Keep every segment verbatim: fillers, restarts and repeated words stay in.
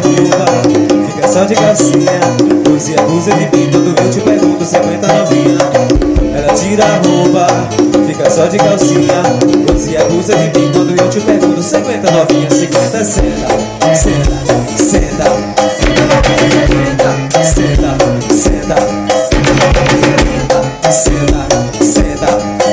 roupa, fica só de calcinha. Use e abusa de mim quando eu te pergunto se aguenta novinha. Ela tira a roupa, fica só de calcinha. Use e abusa de mim quando eu te pergunto se aguenta novinha. Cinquenta, senta, senta, senta, senta, senta, senta, senta, senta,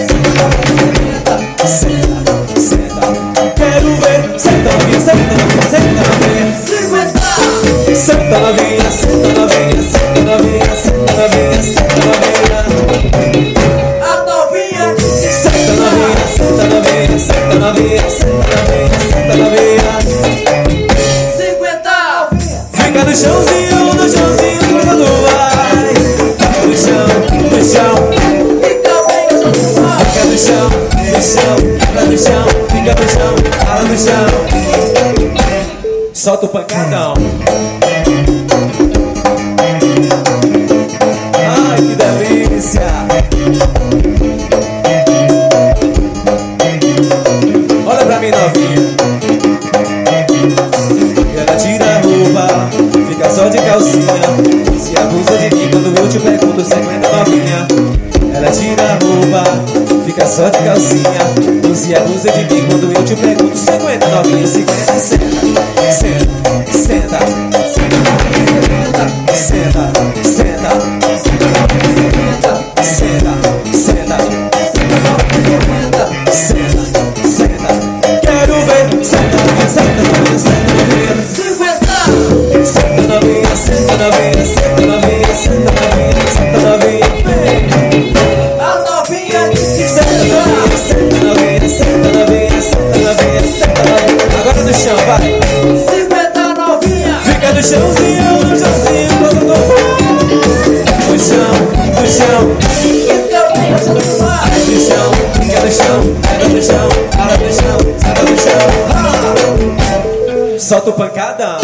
senta, senta. Quero ver, senta novinha, senta novinha, senta novinha. Senta novinha, senta novinha, senta novinha, senta novinha, senta novinha. A novinha Senta novinha, senta novinha, senta novinha, senta novinha, senta novinha. cinquenta. Fica no chãozinho, no chãozinho, quando vai. Fica no chão, no chão. Fica bem gostoso. Fica no chão, no chão, fica no chão, fica no chão, rala no chão. Solta o pancadão. Ai, que delícia. Olha pra mim, novinha. Ela tira a roupa, fica só de calcinha. Se abusa de mim quando eu te pergunto se aguenta novinha. Ela tira a roupa, fica só de calcinha. Se abusa de mim quando eu te pergunto se aguenta novinha. Cinquenta, senta, senta, senta, senta, senta, senta, senta, senta, senta. Quero ver, senta novinha, senta novinha, senta novinha. cinquenta. Senta novinha, senta novinha, senta novinha, senta novinha, senta novinha. A novinha Senta novinha, senta novinha, senta novinha, senta novinha, senta novinha. Agora no chão, vai. cinquenta novinha. Fica no chãozinho, no chãozinho, quando eu tô no chão, no chão, Fica bem gostoso. no chão, fica no chão, fica no chão, rala no chão, senta no chão. Ah! Solta o pancadão.